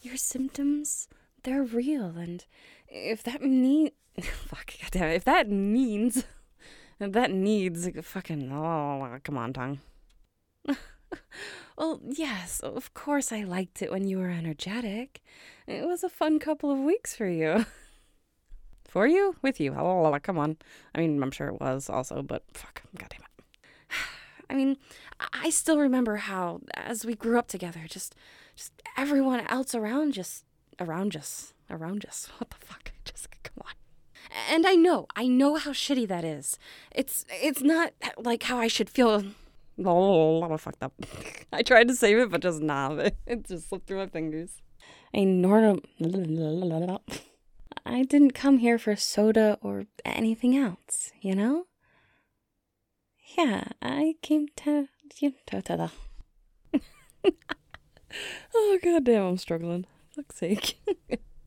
your symptoms, they're real, and if that if that needs fucking, oh, come on, tongue. Well, yes, of course I liked it when you were energetic. It was a fun couple of weeks for you. For you? With you. Oh, come on. I mean, I'm sure it was also, but fuck, goddamn it. I mean, I still remember how, as we grew up together, just everyone else around us. What the fuck? Jessica, come on. And I know how shitty that is. It's not like how I should feel. Oh, I fucked up. I tried to save it, but just it just slipped through my fingers. I didn't come here for soda or anything else, you know? Yeah, I came to oh, goddamn, I'm struggling. Fuck's sake.